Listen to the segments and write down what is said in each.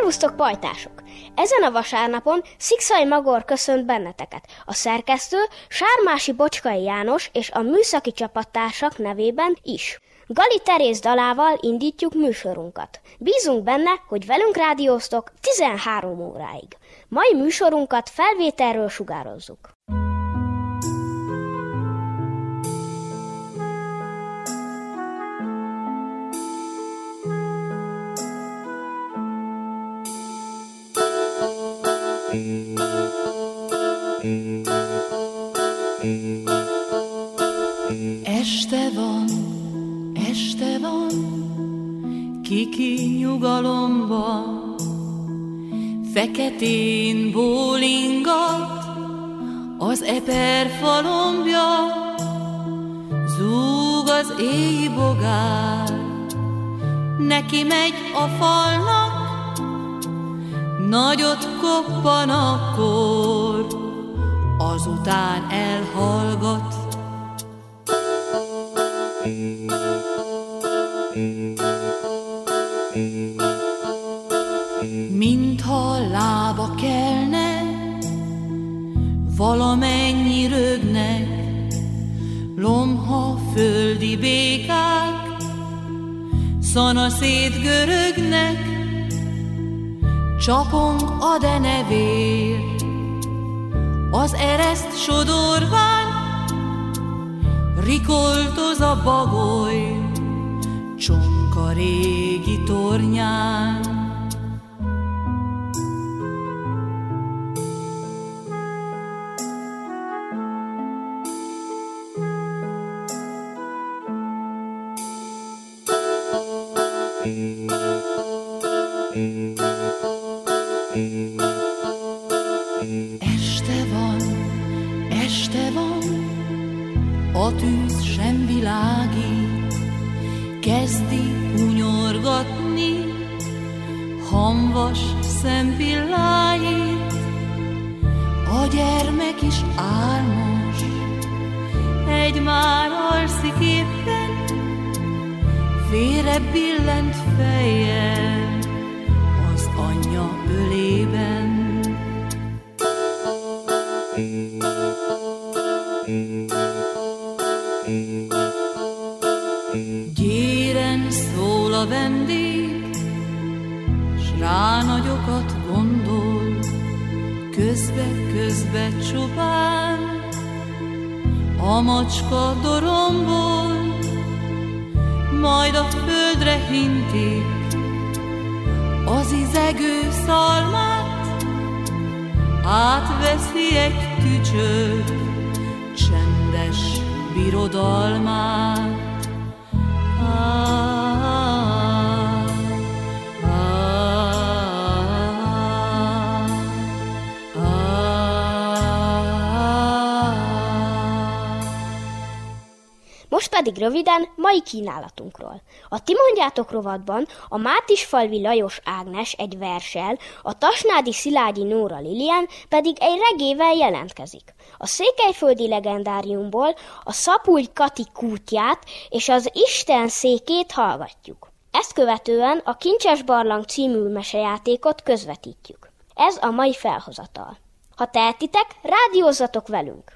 Szervusztok, pajtások! Ezen a vasárnapon Szikszay Magor köszönt benneteket, a szerkesztő Sármási Bocskai János és a műszaki csapattársak nevében is. Gali Teréz dalával indítjuk műsorunkat. Bízunk benne, hogy velünk rádióztok 13 óráig. Mai műsorunkat felvételről sugározzuk. Este van, kiki nyugalomba, feketén bólingat az eperfalombja, zúg az éjbogár, neki megy a falnak, nagyot koppan akkor, azután elhallgat. Mintha lába kelne, valamennyi rögnek, lomha földi békák, szanaszét görögnek, csapong a denevér, az ereszt sodorvány, rikoltoz a bagoly, csonka régi tornyán. Este van, a tűz sem világít, kezdi hunyorgatni hamvas szempilláit. A gyermek is álmos, egy már alszik éppen, félre billent fejjel az anyja ölében. Gyéren szól a vendég, s rá nagyokat gondol, közbe csupán a macska dorombol, majd a földre hintik az izegő szalmát, átveszi egy tücsök csendes birodalmát. Most pedig röviden mai kínálatunkról. A Ti mondjátok rovatban a Mátisfalvi Lajos Ágnes egy verssel, a Tasnádi Szilágyi Nóra Lilian pedig egy regével jelentkezik. A székelyföldi legendáriumból a Szapulj Kati kútját és az Isten székét hallgatjuk. Ezt követően a Kincses Barlang című mesejátékot közvetítjük. Ez a mai felhozatal. Ha tehetitek, rádiózzatok velünk!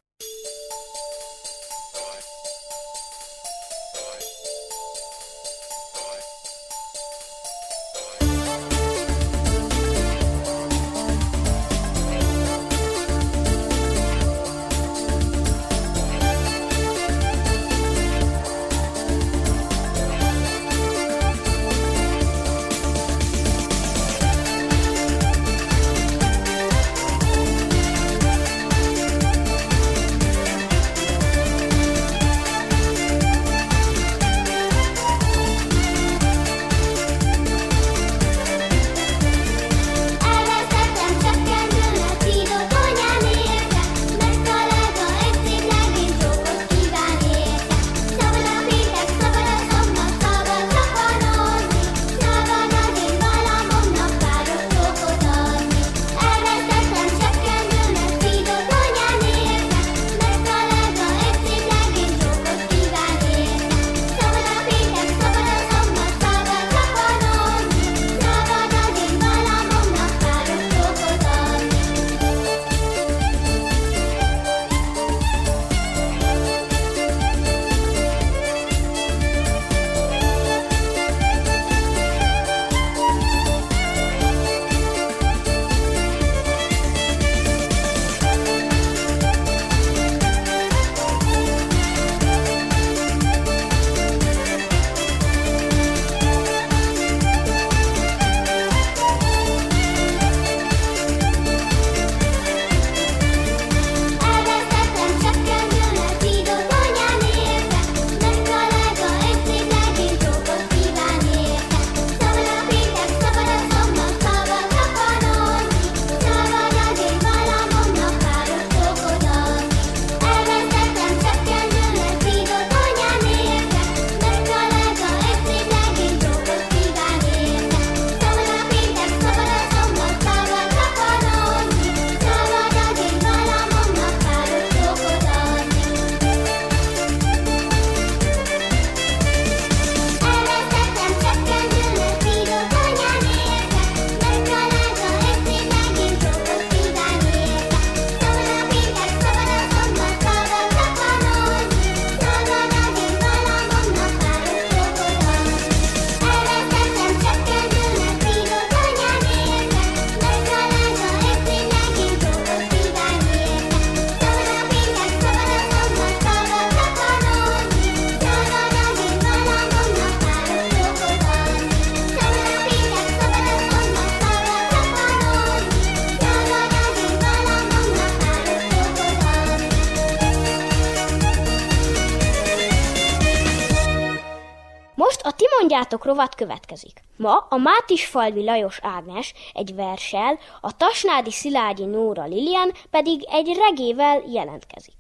mondjátok rovat következik. Ma a Mátisfalvi Lajos Ágnes egy verssel, a Tasnádi Szilágyi Nóra Lilian pedig egy regével jelentkezik.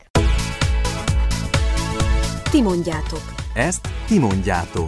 Ti mondjátok. Ezt ti mondjátok.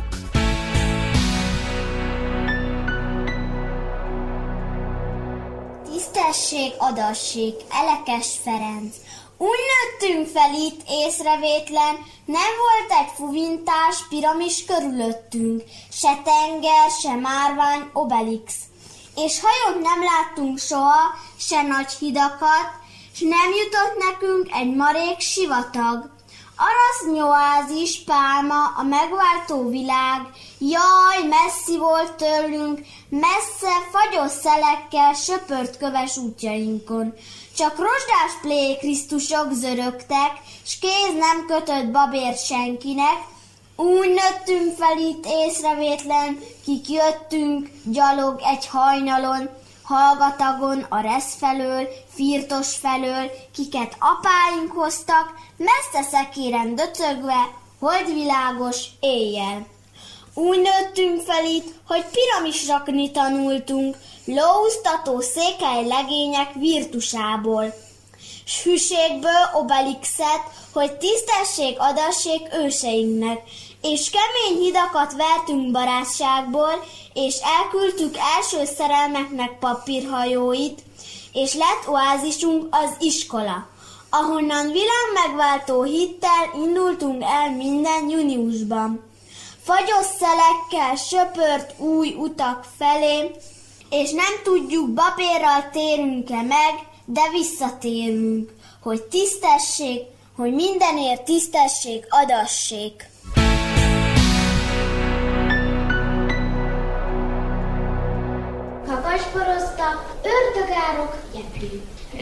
Tisztesség, adassék, Elekes Ferenc. Úgy nőttünk fel itt észrevétlen, nem volt egy fuvintás piramis körülöttünk, se tenger, se márvány, Obelix. És hajót nem láttunk soha, se nagy hidakat, s nem jutott nekünk egy marék sivatag. Arasznyóázis, pálma, a megváltó világ, jaj, messzi volt tőlünk, messze, fagyos szelekkel söpört köves útjainkon. Csak rozsdás plé Krisztusok zörögtek, s kéz nem kötött babért senkinek. Úgy nőttünk fel itt észrevétlen, kik jöttünk, gyalog egy hajnalon, hallgatagon a resz felől, firtos felől, kiket apáink hoztak, messze szekéren döcögve, holdvilágos éjjel. Úgy nőttünk fel itt, hogy piramis rakni tanultunk, lóuztató székely legények virtusából, s hűségből Obelixet, hogy tisztesség adassék őseinknek, és kemény hidakat vertünk barátságból, és elküldtük első szerelmeknek papírhajóit, és lett oázisunk az iskola, ahonnan világmegváltó hittel indultunk el minden júniusban. Fagyos szelekkel söpört új utak felé, és nem tudjuk, babérral térünk-e meg, de visszatérünk, hogy tisztesség, hogy mindenért tisztesség adassék. Kakasborozta, ördögárok jeplő.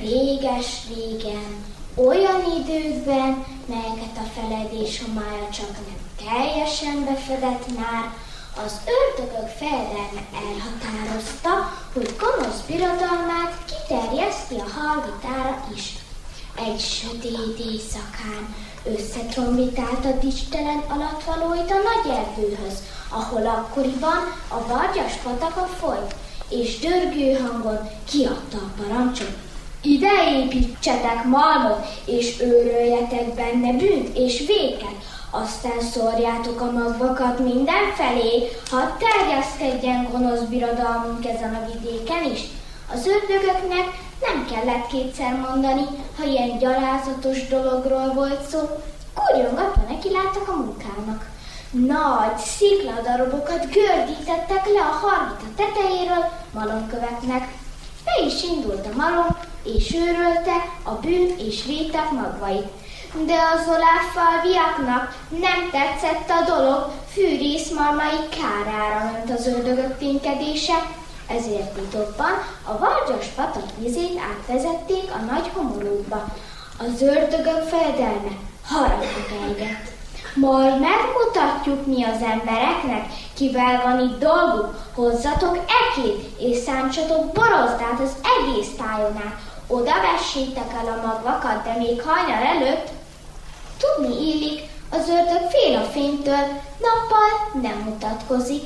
Réges-régen, olyan időkben, melyeket a feledés homája csak nem teljesen befedett már, az ördögök fejedelme elhatározta, hogy gonosz birodalmát kiterjeszti a hallgatára is. Egy sötét éjszakán összetrombitált a dicstelen alattvalóit a nagy erdőhöz, ahol akkoriban a Vargyas pataka folyt, és dörgő hangon kiadta a parancsot. Ide építsetek malmot, és őröljetek benne bűnt és véket, aztán szórjátok a magvakat mindenfelé, hadd terjeszkedjen gonosz birodalmunk ezen a vidéken is. Az ördögöknek nem kellett kétszer mondani, ha ilyen gyalázatos dologról volt szó, gurjongatva nekiláttak a munkának. Nagy szikladarabokat gördítettek le a hargita tetejéről malomköveknek. Be is indult a malom, és őrölte a bűn és vétek magvait. De az oláffalviaknak nem tetszett a dolog, fűrészmalmai kárára ment az ördögök ténykedése, ezért titokban a Vargyas patak vizét átvezették a nagy homolókba. Az ördögök fejedelme haragot ejgett. Majd megmutatjuk mi az embereknek, kivel van itt dolguk, hozzatok ekét, és szántsatok borozdát az egész tájon át. Oda vessétek el a magvakat, de még hajnal előtt. Tudni illik, az ördög fél a fénytől, nappal nem mutatkozik.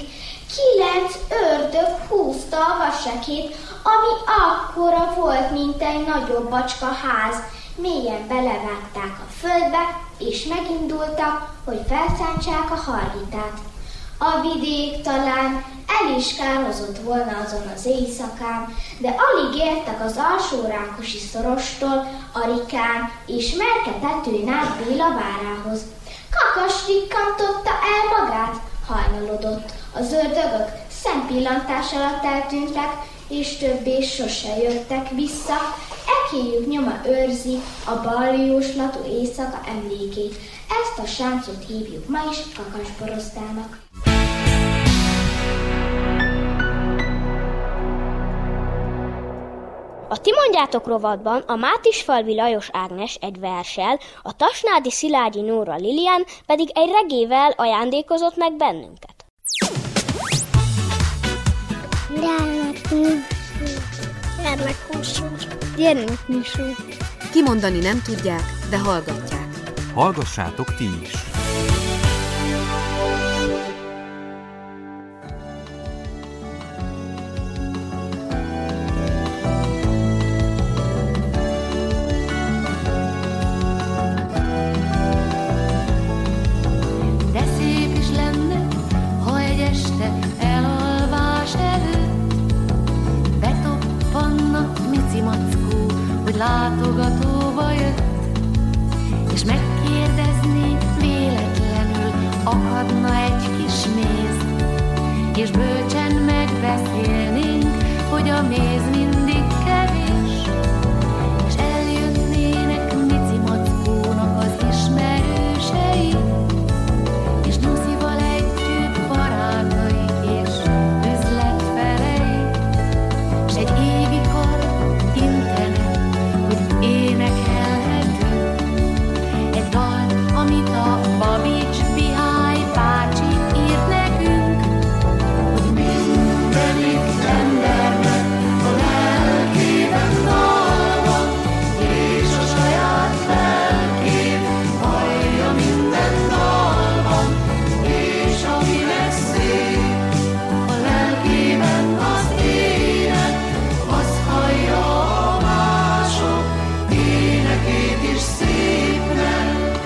9 ördög húzta a vasekét, ami akkora volt, mint egy nagyobb bacska ház. Mélyen belevágták a földbe, és megindultak, hogy felszántsák a hargitát. A vidék talán el is kározott volna azon az éjszakán, de alig értek az Alsó-Rákosi szorostól, Arikán és Merke tetőn át Béla várához. Kakas rikkantotta el magát, hajnalodott. Az ördögök szempillantás alatt eltűntek, és többé sose jöttek vissza. Ekéjük nyoma őrzi a baljóslatú éjszaka emlékét. Ezt a sáncot hívjuk ma is kakasborosztának. A Ti mondjátok rovatban a Mátisfalvi Lajos Ágnes egy verssel, a Tasnádi Szilágyi Nóra Lilian pedig egy regével ajándékozott meg bennünket. Gyermekműsor. Kimondani nem tudják, de hallgatják. Hallgassátok ti is! hogy látogatóba jött, és megkérdezné, véletlenül akadna egy kis méz, és bölcsen megbeszélnénk, hogy a méz mindig kevés, és eljönnének Mici Mackónak az ismerősei, és Nyuszival együtt barátai és üzletfelei, s egy égi kar intene, hogy énekelhetünk egy dalt, amit a Babics Mihály bácsi írt nekünk, hogy mindenik embernek a lelkében dal van, és a saját lelkén hallja minden dalban, és akinek szép a lelkében az ének, az hallja a mások énekét is szépnek.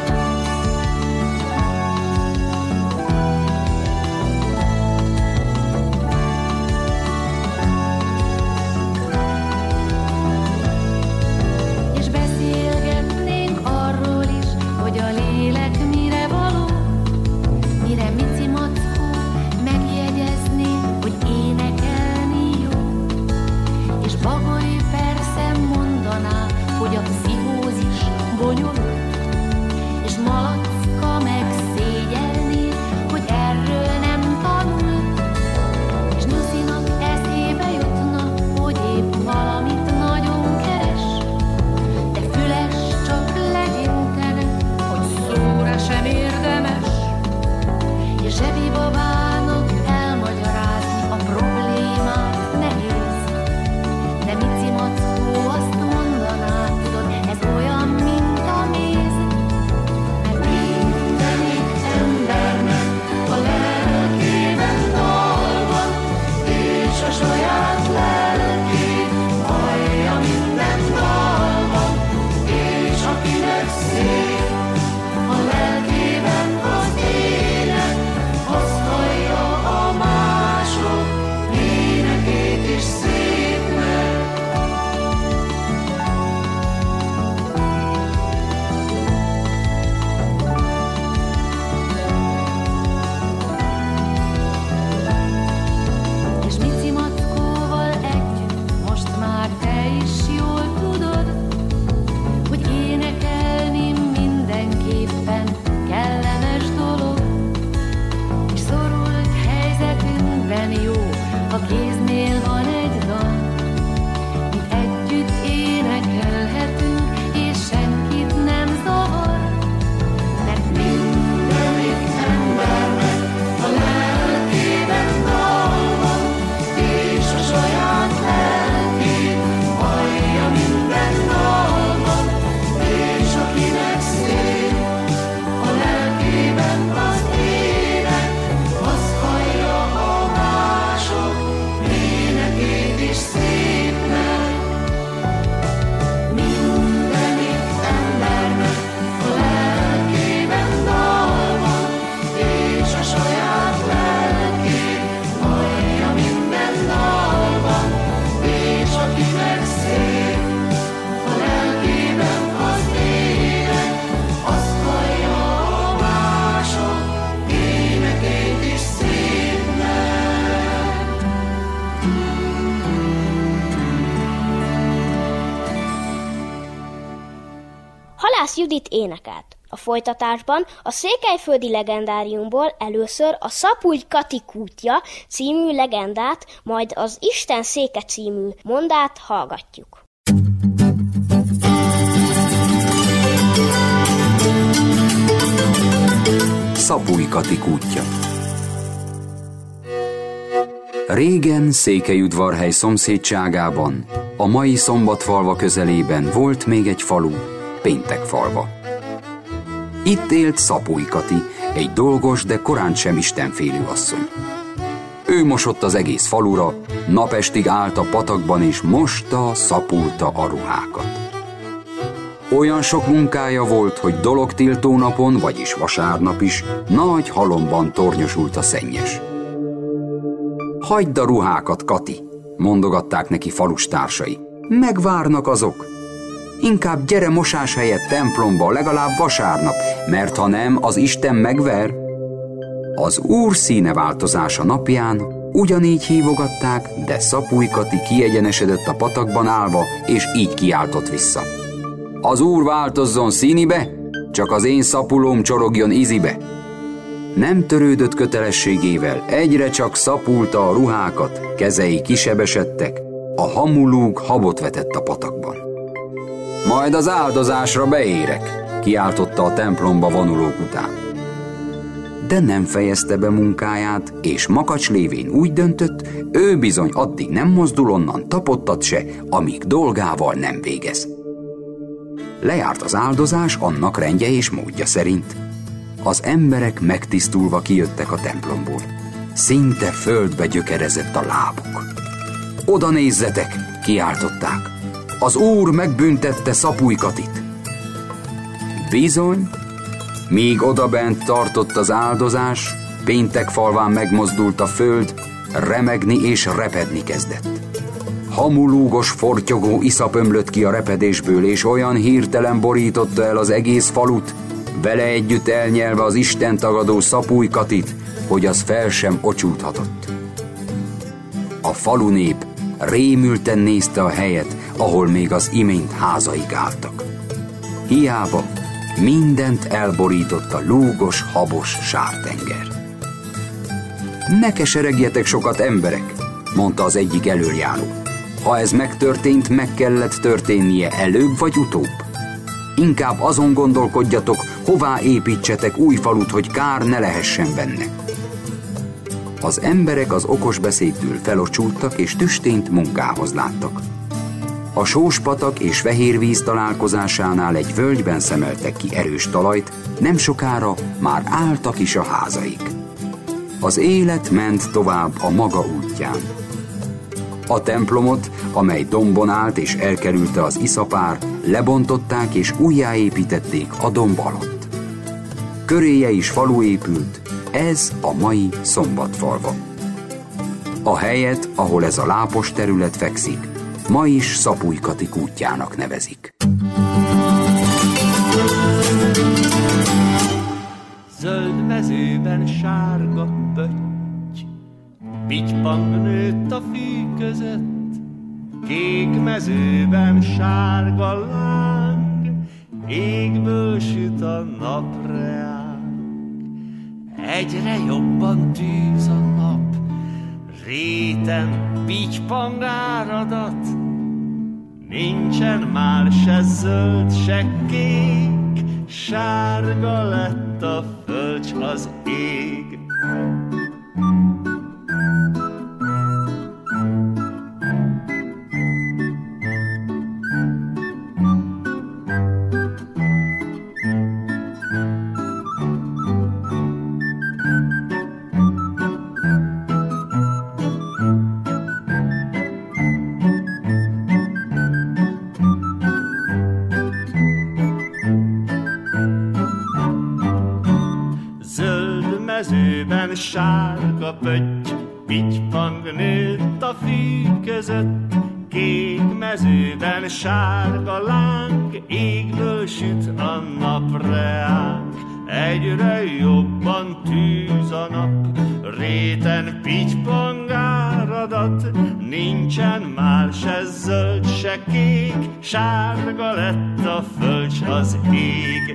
És beszélgetnénk arról is, hogy a lélek mire való, mire Mici Mackó megjegyezné, hogy énekelni jó. És Bagoly persze mondaná, hogy a pszichózis bonyolult, és Malacka meg szégyelné, hogy erről nem tanult, és Nyuszinak eszébe jutna, hogy épp valamit nagyon keres, de Füles csak legyintene, hogy szóra sem érdemes, és Zsebi babának elmagyarázni a problémát nehéz, de Mici Mackó azt mondaná, tudod, ez olyan, mint a méz, mert mindenik embernek a lelkében dal van, és a saját lelkén hallja minden dalban, és akinek szép a lelkében az ének, az hallja a mások énekét is szépnek. És Mici Mackóval együtt most már te is jól tudod, hogy énekelni mindenképpen kellemes dolog, és szorult helyzetünkben jó, ha kéznél van egy dal, mit együtt énekelhetünk, és senkit nem zavar, mert mindenik embernek a lelkében dal van, és a saját lelkén hallja minden dalban, és akinek szép a lelkében az ének, az hallja a mások énekét is szépnek. Mindenik embernek a lelkében dal van, és a saját lelkén hallja minden dalban, és akinek szép a lelkében az ének, az hallja a mások énekét is szépnek. Halász Judit énekelt. A folytatásban a székelyföldi legendáriumból először a Szapúgy Kati kútja című legendát, majd az Isten széke című mondát hallgatjuk. Szapúgy Kati kútja. Régen Székelyudvarhely szomszédságában, a mai Szombatfalva közelében volt még egy falu, Péntekfalva. Itt élt Szapúgy Kati, egy dolgos, de korán sem istenfélő asszony. Ő mosott az egész falura, napestig állt a patakban és mosta, szapulta a ruhákat. Olyan sok munkája volt, hogy dologtiltó napon, vagyis vasárnap is, nagy halomban tornyosult a szennyes. Hagyd a ruhákat, Kati, mondogatták neki falus társai. Megvárnak azok. Inkább gyere mosás helyett templomba, legalább vasárnap, mert ha nem, az Isten megver. Az Úr színeváltozása napján ugyanígy hívogatták, de Szapuly Kati kiegyenesedett a patakban állva, és így kiáltott vissza. Az Úr változzon színibe, csak az én szapulóm csorogjon ízibe. Nem törődött kötelességével, egyre csak szapulta a ruhákat, kezei kisebesedtek, a hamulúg habot vetett a patakban. Majd az áldozásra beérek, kiáltotta a templomba vonulók után. De nem fejezte be munkáját, és makacs lévén úgy döntött, ő bizony addig nem mozdul onnan tapottat se, amíg dolgával nem végez. Lejárt az áldozás annak rendje és módja szerint. Az emberek megtisztulva kijöttek a templomból. Szinte földbe gyökerezett a lábuk. Oda nézzetek, kiáltották. Az Úr megbüntette Szapuly Katit. Bizony, míg odabent tartott az áldozás, Péntekfalván megmozdult a föld, remegni és repedni kezdett. Hamulúgos, fortyogó iszap ömlött ki a repedésből, és olyan hirtelen borította el az egész falut, vele együtt elnyelve az Isten tagadó Szapuly Katit, hogy az fel sem ocsúdhatott. A falunép rémülten nézte a helyet, ahol még az imént házaik álltak. Hiába, mindent elborított a lúgos, habos sártenger. Ne keseregjetek sokat, emberek, mondta az egyik elöljáró. Ha ez megtörtént, meg kellett történnie előbb vagy utóbb. Inkább azon gondolkodjatok, hová építsetek új falut, hogy kár ne lehessen benne. Az emberek az okos beszédtől felocsúdtak, és tüstént munkához láttak. A sóspatak és fehér víz találkozásánál egy völgyben szemeltek ki erős talajt, nem sokára már álltak is a házaik. Az élet ment tovább a maga útján. A templomot, amely dombon állt és elkerülte az iszapár, lebontották és újjáépítették a domb alatt. Köréje is falu épült, ez a mai Szombatfalva. A helyet, ahol ez a lápos terület fekszik, ma is Szapuly Kati kútjának nevezik. Zöld mezőben sárga pötty, pitypang nőtt a fű között, kék mezőben sárga láng, égből süt a napreák. Egyre jobban tűz a nap, réten pitypang áradat, nincsen már se zöld, se kék, sárga lett a föld, s az ég. Sárga pötty, pitypang nőtt a fű között, kék mezőben sárga láng, égből süt a napreák. Egyre jobban tűz a nap, réten pitypang áradat, nincsen már se zöld, se kék, sárga lett a föld, s az ég.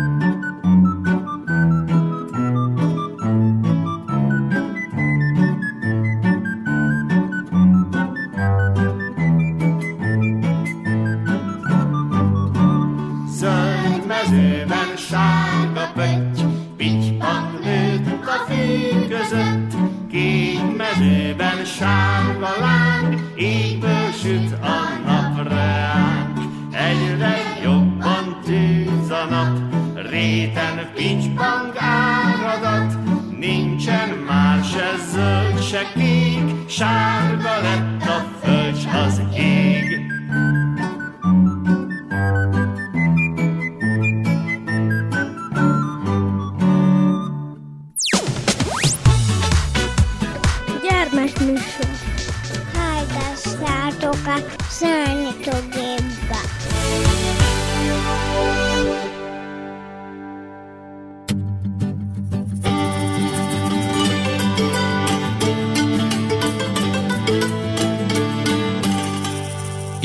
Sárga láng, égből süt a napreák. Egyre jobban tűz a nap, réten pitypang áradat, nincsen már se zöld, se kék, sárga lett a föld, s az ég. Hallgassátok a Szörnyető Gépbe.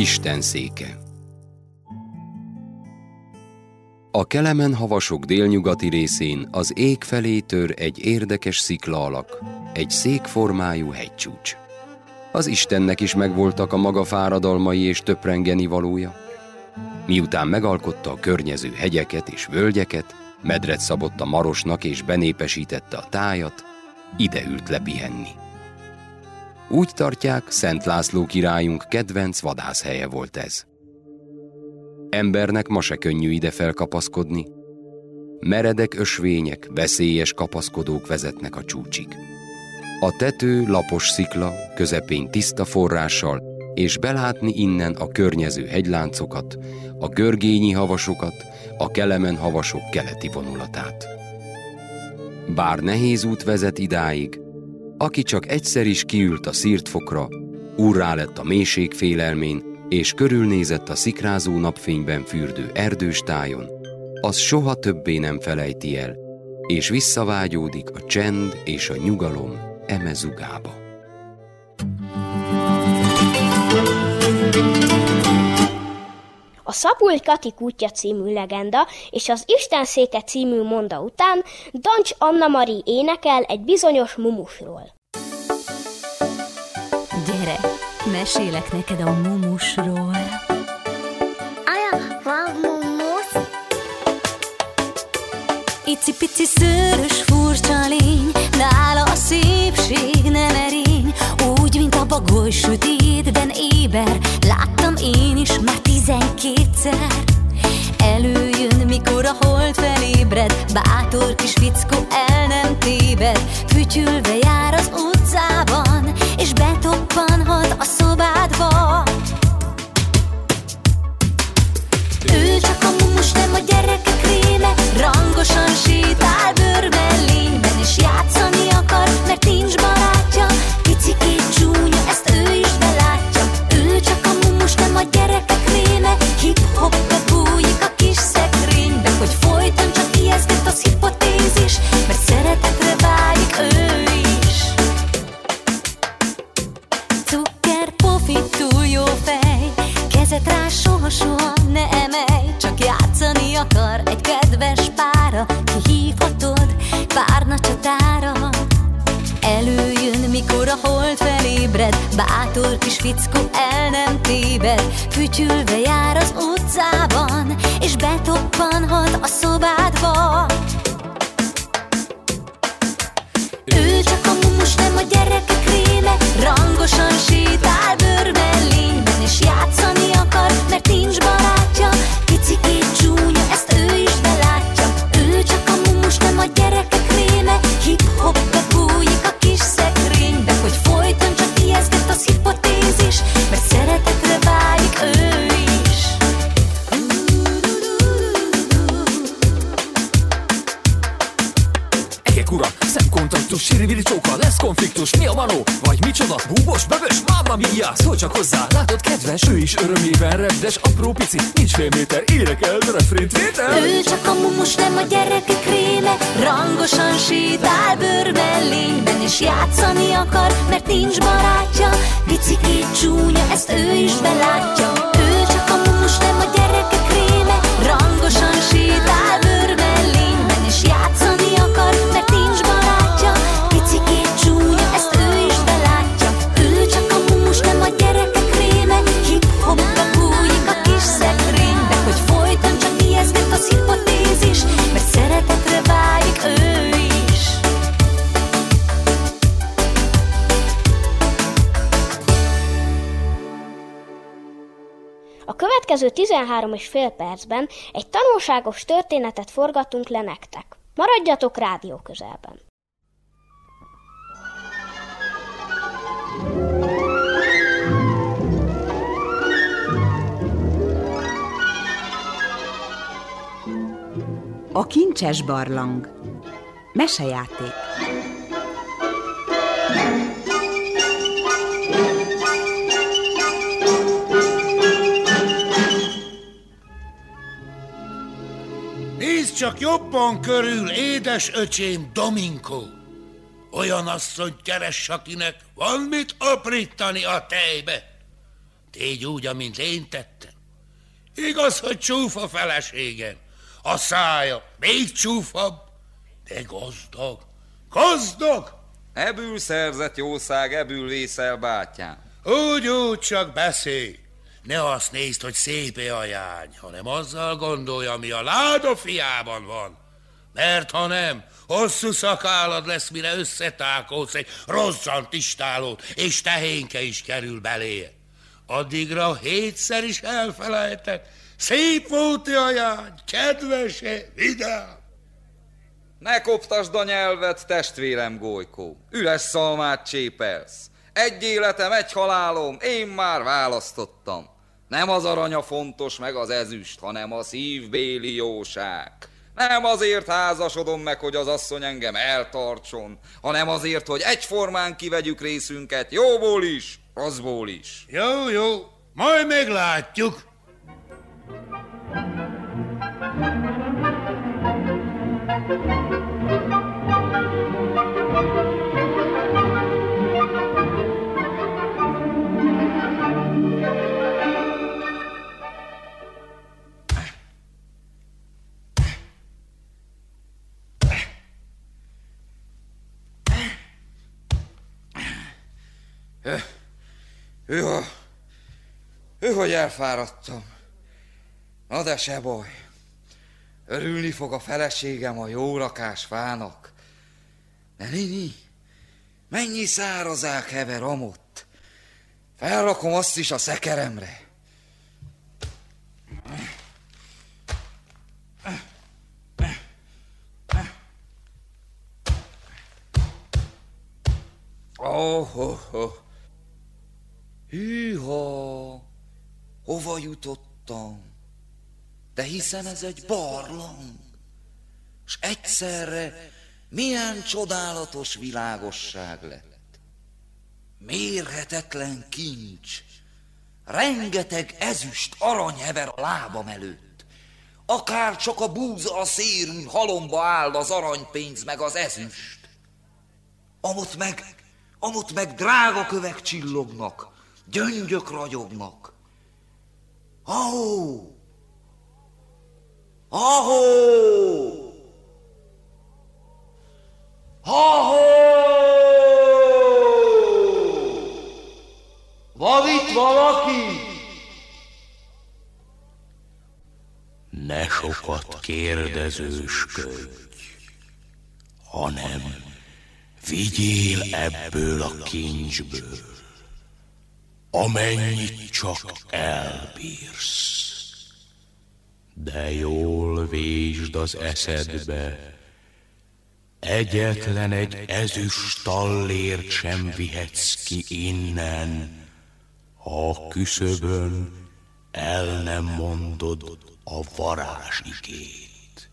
Isten széke. A Kelemen-havasok délnyugati részén az ég felé tör egy érdekes szikla alak, egy székformájú hegycsúcs. Az Istennek is megvoltak a maga fáradalmai és töprengeni valója. Miután megalkotta a környező hegyeket és völgyeket, medret szabott a Marosnak és benépesítette a tájat, ide ült lepihenni. Úgy tartják, Szent László királyunk kedvenc vadászhelye volt ez. Embernek ma se könnyű ide felkapaszkodni. Meredek ösvények, veszélyes kapaszkodók vezetnek a csúcsig. A tető lapos szikla, közepén tiszta forrással, és belátni innen a környező hegyláncokat, a görgényi havasokat, a Kelemen-havasok keleti vonulatát. Bár nehéz út vezet idáig, aki csak egyszer is kiült a Szirtfokra, úrrá lett a mélység félelmén, és körülnézett a szikrázó napfényben fürdő erdős tájon, az soha többé nem felejti el, és visszavágyódik a csend és a nyugalom eme zugába. A Szabulj Kati kútja című legenda és az Isten széke című monda után Dancs Anna Mari énekel egy bizonyos mumusról. Gyere, mesélek neked a mumusról. Anya, van mumus? Icipici szőrös furcsa lény, nála a szépség nem erény, úgy, mint a bagoly sötétben éber, láttam én is már 12-szer. Előjön, mikor a hold felébred, bátor kis fickó el nem téved, fütyülve jár az utcában, és betoppanhat a szobádba. Ő csak a mumus, nem a gyerekek réme, rangosan sétál bőrmellényben, és játszani akar, mert nincs barátja. Picikét csúnya, ezt ő is belátja. Ő csak a mumus, nem a gyerekek réme, hip-hop bebújik a kis szekrénybe, hogy folyton csak ijesztett az hipotézis, mert szeretetre vágyik ő is. Cukerpofi, túl jó fej, kezet rá soha ne emelj, csak játszani akar egy kedves pára, kihívhatod párna csatára. Előjön, mikor a hold felébred, bátor kis fickó el nem téved, fütyülve jár az utcában, és betoppanhat a szobádba. Ő csak a mumus, nem a gyerekek réme, rangosan sétál bőrmellényben, és játszani akar, mert nincs barátja. Picikét csúnya, ezt ő is belátja. Ő csak a mumus, nem a gyerekek réme, hip-hop bebújik a kis szekrénybe, hogy folyton csak ijesztett az hipotézis, mert szeretetre vágyik ő is. Egek ura, szemkontaktus, siriviri csóka, lesz konfliktus, mi a manó? Vagy micsoda? Búbos, bebös, mamma mia, szólj csak hozzá, látod kedves, ő is örömében repdes, apró pici, nincs fél méter, énekel, a refrént vétel. Ő csak a mumus, nem a gyerekek réme, rangosan sétál bőrmellényben, és játszani akar, mert nincs barátja. Picikét csúnya, ezt ő is belátja. Ő csak a mumus, nem a gyerekek réme, rangosan sétál bőrmellényben, és játszani akar, mert nincs barátja. Picikét csúnya, ezt ő is belátja. Ő csak a mumus, nem a gyerekek réme, hip-hop bebújik a kis szekrénybe, hogy folyton csak ijesztett az hipotézis, mert szeretetre vágyik ő is. A következő 13,5 percben egy tanulságos történetet forgatunk le nektek. Maradjatok rádió közelben. A kincses barlang. Mesejáték. Nézd csak jobban körül, édes öcsém Dominko! Olyan asszonyt keres, akinek van mit aprítani a tejbe. tégy úgy, amint én tettem. Igaz, hogy csúfa feleségem, a szája még csúfabb, de gazdag, gazdag. Ebből szerzett jószág, ebből vészel, bátyám. Úgy, csak beszélj. Ne azt nézd, hogy szép a jány, hanem azzal gondolj, ami a láda fiában van. Mert ha nem, hosszú szakállad lesz, mire összetákolsz egy rozzant istálót, és tehénke is kerül beléje. Addigra 7-szer is elfelejtek. Szép volt a jány, kedvese, vidám. Ne koptasd a nyelvet, testvérem Golykó. Üres szalmát csépelsz. Egy életem, egy halálom, én már választottam. Nem az aranya fontos meg az ezüst, hanem a szívbéli jóság. Nem azért házasodom meg, hogy az asszony engem eltartson, hanem azért, hogy egyformán kivegyük részünket, jóból is, rosszból is. Jó, majd meglátjuk. Hogy elfáradtam. Na de se baj. Örülni fog a feleségem a jó rakás fának. De Nini, mennyi szárazák hever amott. Felrakom azt is a szekeremre. Hűha, hova jutottam? De hiszen ez egy barlang, s egyszerre milyen csodálatos világosság lett. Mérhetetlen kincs, rengeteg ezüst arany hever a lábam előtt. Akár csak a búza a szérű halomba áll az aranypénz meg az ezüst. Amott meg drága kövek csillognak, gyöngyök ragyognak. Ahó! Van itt valaki? Ne sokat kérdezősködj, hanem vigyél ebből a kincsből, amennyit csak elbírsz. De jól vésd az eszedbe, egyetlen egy ezüst tallért sem vihetsz ki innen, ha a küszöbön el nem mondod a varázsigét.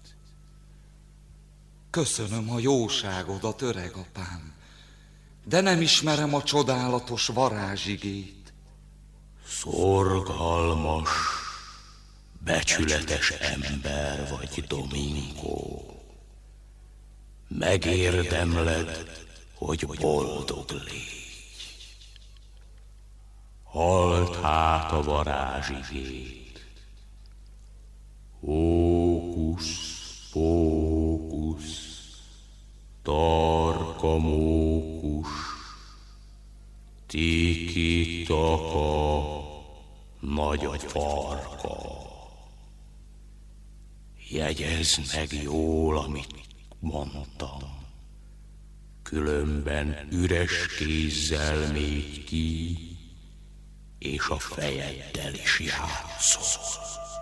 Köszönöm a jóságodat, öregapám, de nem ismerem a csodálatos varázsigét. Szorgalmas, becsületes ember vagy, Domingo. Megérdemled, hogy boldog légy. Halld hát a varázsigét. Hókusz, pókusz, tarka mókus, tiki-taka, nagy a farka. Jegyezd meg jól, amit mondtam, különben üres kézzel mégy ki, és a fejeddel is játszol.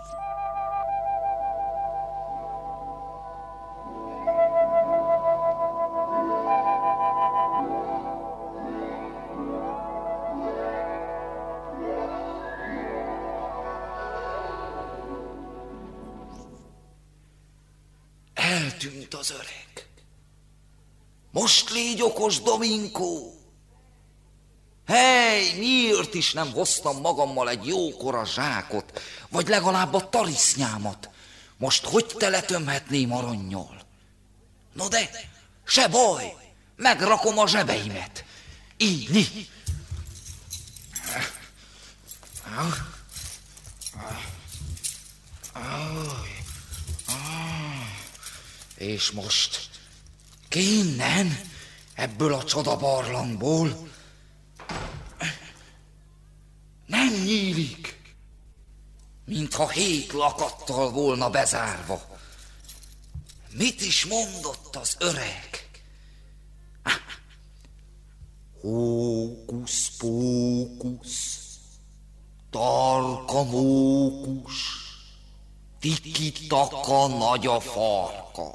Eltűnt az öreg. Most légy okos, Domingo. Hey, miért is nem hoztam magammal egy jókora zsákot, vagy legalább a tarisznyámat? Most hogy teletömhetném arannyal? No de, se baj, megrakom a zsebeimet. Így. És most ki innen, ebből a csodabarlangból? Nem nyílik, mintha 7 lakattal volna bezárva. Mit is mondott az öreg? Hókusz-pókusz, tarka mókus, tiki-taka nagy a farka.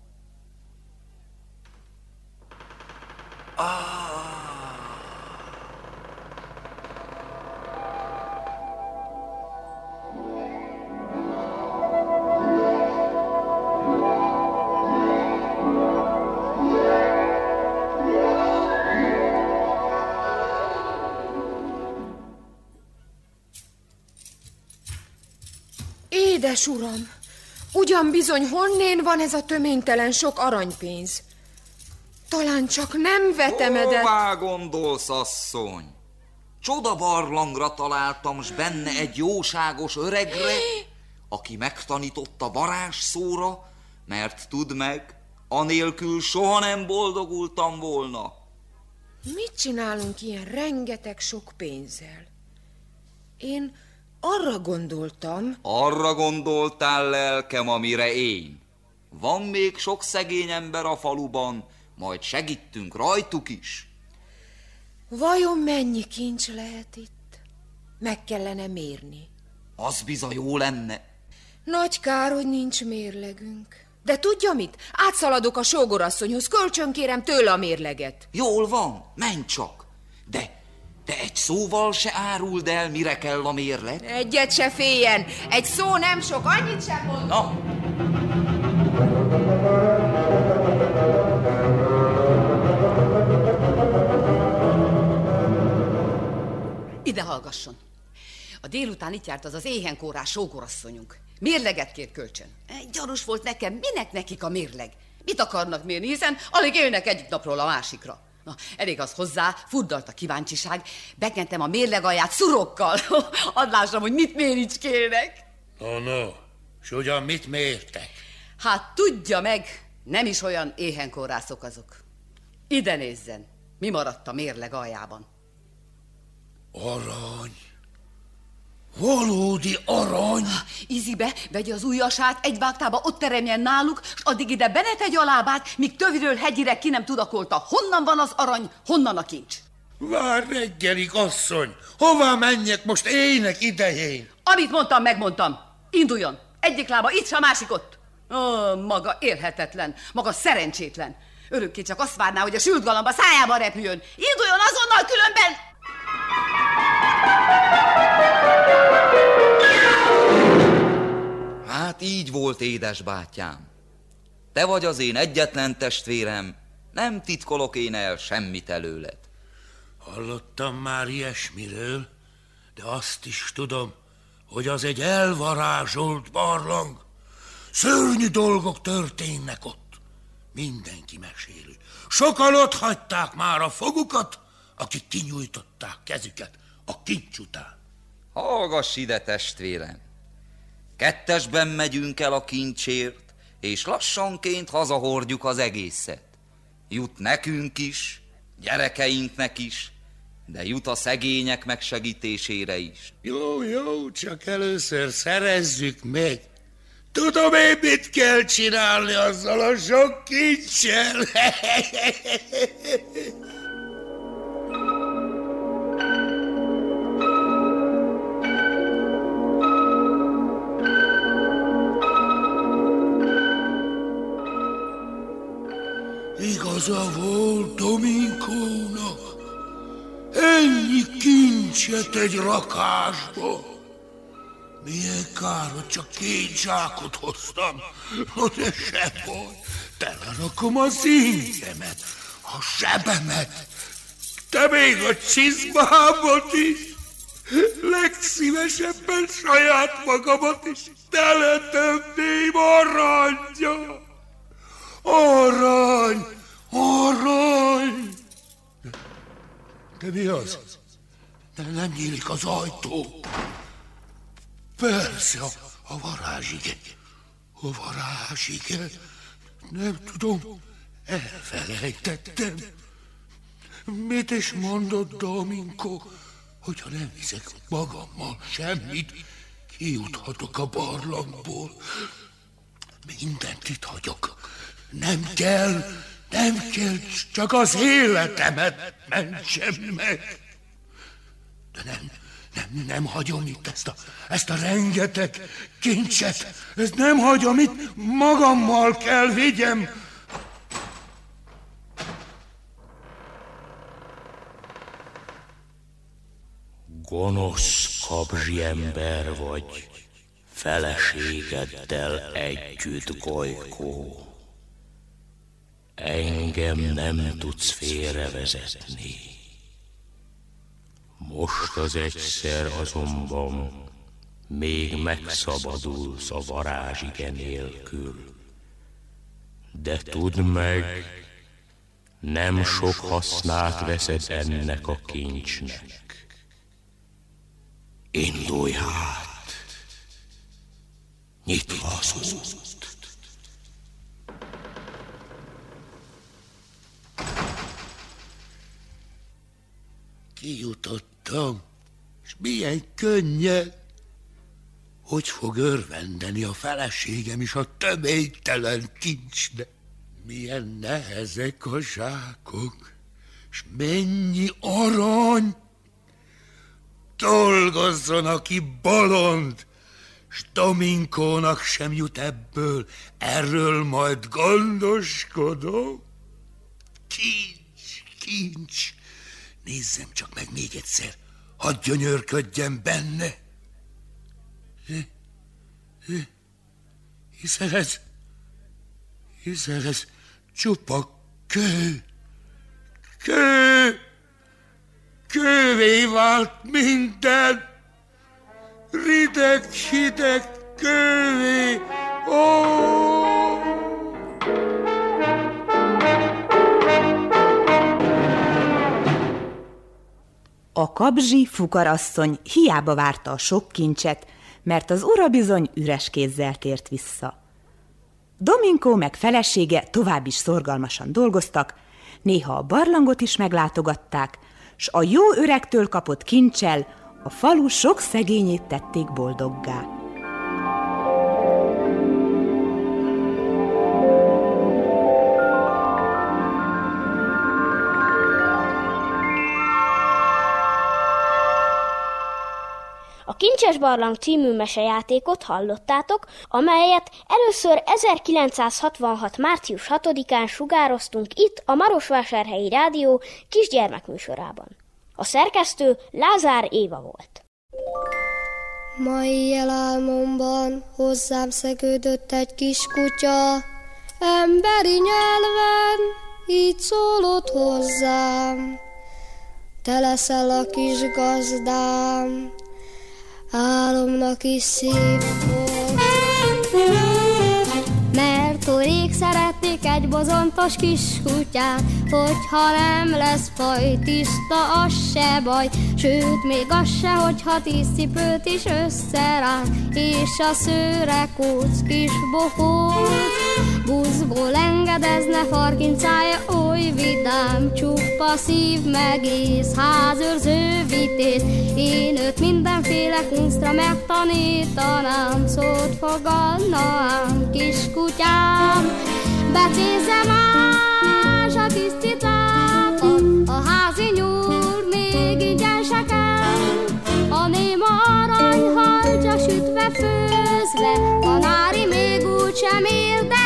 Édes uram, ugyan bizony honnén van ez a töménytelen sok aranypénz? Talán csak nem vetemedett. Hová gondolsz, asszony? Csodabarlangra találtam, s benne egy jóságos öregre, aki megtanította varázsszóra, mert tudd meg, anélkül soha nem boldogultam volna. Mit csinálunk ilyen rengeteg sok pénzzel? Én arra gondoltam... Arra gondoltál, lelkem, amire én. Van még sok szegény ember a faluban, majd segítünk rajtuk is. Vajon mennyi kincs lehet itt? Meg kellene mérni. Az bizony jó lenne. Nagy kár, hogy nincs mérlegünk. De tudja mit? Átszaladok a sógorasszonyhoz, kölcsönkérem tőle a mérleget. Jól van, menj csak. De egy szóval se áruld el, mire kell a mérleg. Egyet se féljen. Egy szó nem sok, annyit sem mondom. Na. Ide hallgasson. A délután itt járt az éhenkórás sógorasszonyunk. Mérleget kér kölcsön. Gyanús volt nekem, minek nekik a mérleg? Mit akarnak mérni, hiszen alig élnek egyik napról a másikra. Na, elég az hozzá, fuddalt a kíváncsiság, bekentem a mérleg alját szurokkal. Add lássam, hogy mit méricskélnek. No, és ugyan mit mértek? Hát tudja meg, nem is olyan éhenkórászok azok. Ide nézzen, mi maradt a mérleg aljában. Arany. Valódi arany. Izibe, vegye az ujjasát, egy vágtába ott teremjen náluk, s addig ide benetegye a lábát, míg töviről hegyire ki nem tudakolta, honnan van az arany, honnan a kincs. Vár reggelig, asszony, hová menjek most éjnek idején? Amit mondtam, megmondtam. Induljon, egyik lába itt, s a másik ott. Ó, maga érhetetlen, maga szerencsétlen. Örökké csak azt várná, hogy a sült galamba szájába repüljön. Induljon azonnal, különben... Hát így volt, édes bátyám. Te vagy az én egyetlen testvérem, nem titkolok én el semmit előled. Hallottam már ilyesmiről, de azt is tudom, hogy az egy elvarázsolt barlang. Szörnyű dolgok történnek ott. Mindenki meséli. Sokan ott hagyták már a fogukat, akik kinyújtották kezüket a kincs után. Hallgass ide, testvérem. Kettesben megyünk el a kincsért, és lassanként hazahordjuk az egészet. Jut nekünk is, gyerekeinknek is, de jut a szegények megsegítésére is. Jó, csak először szerezzük meg. Tudom én, mit kell csinálni azzal a sok kincsel. Igaza volt Domingónak. Ennyi kincset egy rakásba. Milyen kár, hogy csak 2 zsákot hoztam. No, de se baj. Telerakom az ingyemet, a sebemet, te még a csizmámat is. Legszívesebben saját magamat is teletenném aranyja. Arany! De mi az? Nem nyílik az ajtó. Persze, a varázsige. A varázsige. Nem tudom, elfelejtettem. Mit is mondott Domingo? Hogyha nem viszek magammal semmit, kijuthatok a barlangból. Mindent itt hagyok. Nem kell, csak az életemet mentsem meg. De nem hagyom itt ezt a rengeteg kincset. Ezt nem hagyom itt, magammal kell vigyem. Gonosz kabzsi ember vagy, feleségeddel együtt, Gojkó. Engem nem tudsz félrevezetni. Most az egyszer azonban még megszabadulsz a varázsige nélkül. De tudd meg, nem sok hasznát veszed ennek a kincsnek. Indulj hát, nyitva az út. Kijutottam, és milyen könnyen. Hogy fog örvendeni a feleségem is a töménytelen kincsnek. Milyen nehezek a zsákok, és mennyi arany. Dolgozzon, aki bolond, s Domingónak sem jut ebből, erről majd gondoskodom. Kincs, nézzem csak meg még egyszer, hadd gyönyörködjem benne. Hiszen ez csupa kővé vált minden, hideg kővé. A kabzsi fukarasszony hiába várta a sok kincset, mert az ura bizony üres kézzel tért vissza. Domingo meg felesége tovább is szorgalmasan dolgoztak, néha a barlangot is meglátogatták, s a jó öregtől kapott kincsel a falu sok szegényét tették boldoggá. A Kincses Barlang című mesejátékot hallottátok, amelyet először 1966. március 6-án sugároztunk itt a Marosvásárhelyi Rádió kisgyermekműsorában. A szerkesztő Lázár Éva volt. Ma éjjel álmomban hozzám szegődött egy kis kutya, emberi nyelven így szólott hozzám. Te leszel a kis gazdám, álomnak is szép volt. Mert oly rég szeretnék egy bozontos kis kutyát, hogyha nem lesz faj, tiszta, az se baj. Sőt, még az se, hogyha 10 cipőt is összeránt, és a szőre kóc kis bohóc. Buszból engedezne, farkincája oly vidám, csupa szív meg ész, házőrző vitéz. Én őt mindenféle kunctra megtanítanám, szót fogadnám, kis kutyám. Becézem ás a kis cicákat, a házi nyúl még ingyen se kell. A néma aranyhal csak sütve főzve, tanári még úgysem érdekel.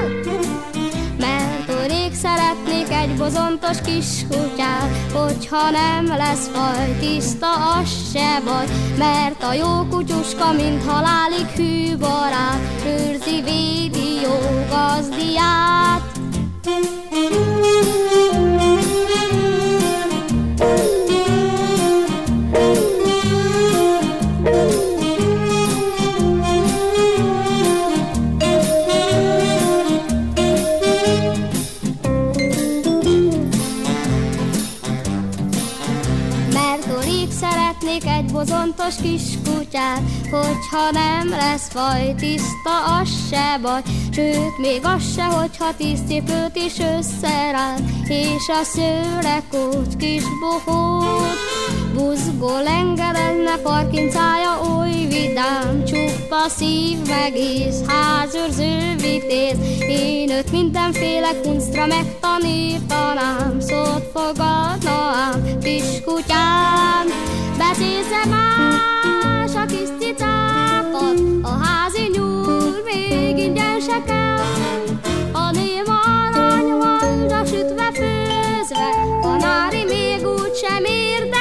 Mert oly rég szeretnék egy bozontos kis kutyát, hogyha nem lesz faj, tiszta, az se baj. Mert a jó kutyuska, mint halálig hű barát, őrzi, védi jó gazdiát. Mert oly rég szeretnék bozontos kiskutyát, hogyha nem lesz faj tiszta, az se baj, sőt, még az se, hogyha 10 cipőt is összeránt, és a szőrekót kis bohót. Buzgol engedezne parkincája oly vidám, csupa szív megész, házőrző vitéz. Én őt mindenféle kunctra megtanítanám, szót fogadnám, kiskutyám. Beszélsz más a kis cicákat, a házi nyúl még ingyen se kell. A néma arany van, de sütve főzve, kanári még úgy sem érdekel.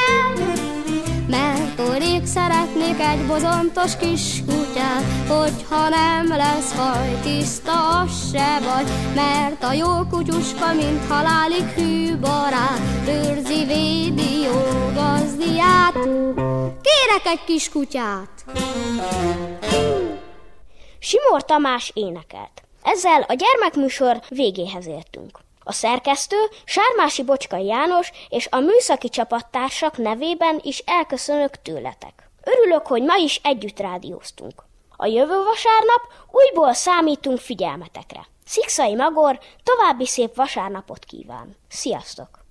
Mert oly rég szeretnék egy bozontos kiskutyát, hogyha nem lesz faj tiszta, az se baj, mert a jó kutyuska, mint halálig hű barát, őrzi, védi jó gazdiát. Kérek egy kiskutyát! Simor Tamás énekelt. Ezzel a gyermekműsor végéhez értünk. A szerkesztő Sármási Bocskai János és a műszaki csapattársak nevében is elköszönök tőletek. Örülök, hogy ma is együtt rádióztunk. A jövő vasárnap újból számítunk figyelmetekre. Szikszai Magor további szép vasárnapot kíván. Sziasztok!